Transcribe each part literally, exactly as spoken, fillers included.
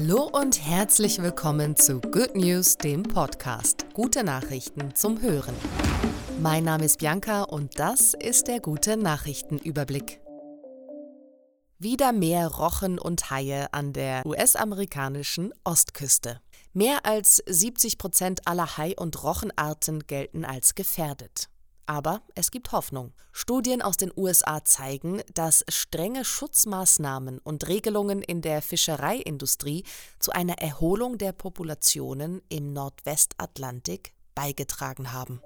Hallo und herzlich willkommen zu Good News, dem Podcast. Gute Nachrichten zum Hören. Mein Name ist Bianca und das ist der gute Nachrichtenüberblick. Wieder mehr Rochen und Haie an der U S-amerikanischen Ostküste. Mehr als siebzig Prozent aller Hai- und Rochenarten gelten als gefährdet. Aber es gibt Hoffnung. Studien aus den U S A zeigen, dass strenge Schutzmaßnahmen und Regelungen in der Fischereiindustrie zu einer Erholung der Populationen im Nordwestatlantik beigetragen haben.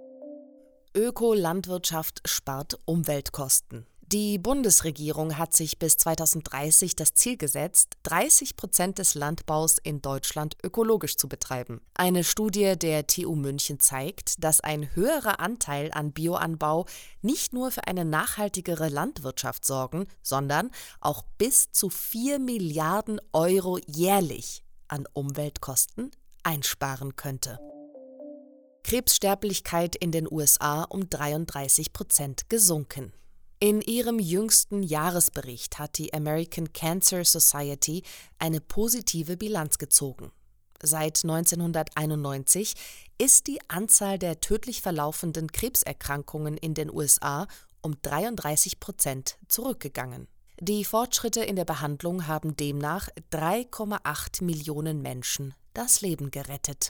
Ökolandwirtschaft spart Umweltkosten. Die Bundesregierung hat sich bis zweitausenddreißig das Ziel gesetzt, dreißig Prozent des Landbaus in Deutschland ökologisch zu betreiben. Eine Studie der T U München zeigt, dass ein höherer Anteil an Bioanbau nicht nur für eine nachhaltigere Landwirtschaft sorgen, sondern auch bis zu vier Milliarden Euro jährlich an Umweltkosten einsparen könnte. Krebssterblichkeit in den U S A um dreiunddreißig Prozent gesunken. In ihrem jüngsten Jahresbericht hat die American Cancer Society eine positive Bilanz gezogen. Seit neunzehnhunderteinundneunzig ist die Anzahl der tödlich verlaufenden Krebserkrankungen in den U S A um dreiunddreißig Prozent zurückgegangen. Die Fortschritte in der Behandlung haben demnach drei Komma acht Millionen Menschen das Leben gerettet.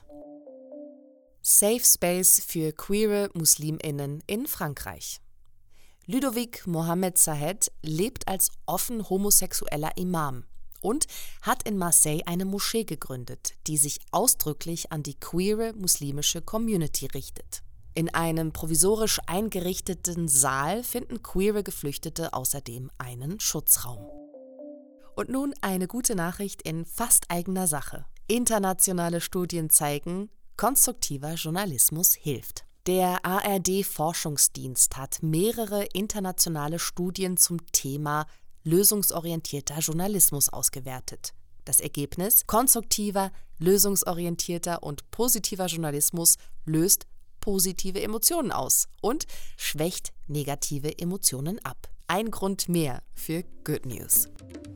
Safe Space für queere MuslimInnen in Frankreich. Ludovic Mohamed Sahed lebt als offen homosexueller Imam und hat in Marseille eine Moschee gegründet, die sich ausdrücklich an die queere muslimische Community richtet. In einem provisorisch eingerichteten Saal finden queere Geflüchtete außerdem einen Schutzraum. Und nun eine gute Nachricht in fast eigener Sache. Internationale Studien zeigen, konstruktiver Journalismus hilft. Der A R D-Forschungsdienst hat mehrere internationale Studien zum Thema lösungsorientierter Journalismus ausgewertet. Das Ergebnis: konstruktiver, lösungsorientierter und positiver Journalismus löst positive Emotionen aus und schwächt negative Emotionen ab. Ein Grund mehr für Good News.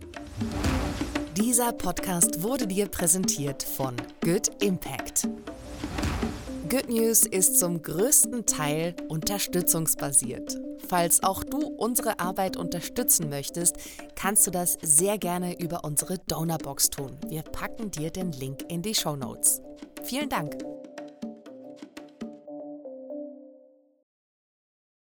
Dieser Podcast wurde dir präsentiert von Good Impact. Good News ist zum größten Teil unterstützungsbasiert. Falls auch du unsere Arbeit unterstützen möchtest, kannst du das sehr gerne über unsere Donorbox tun. Wir packen dir den Link in die Shownotes. Vielen Dank!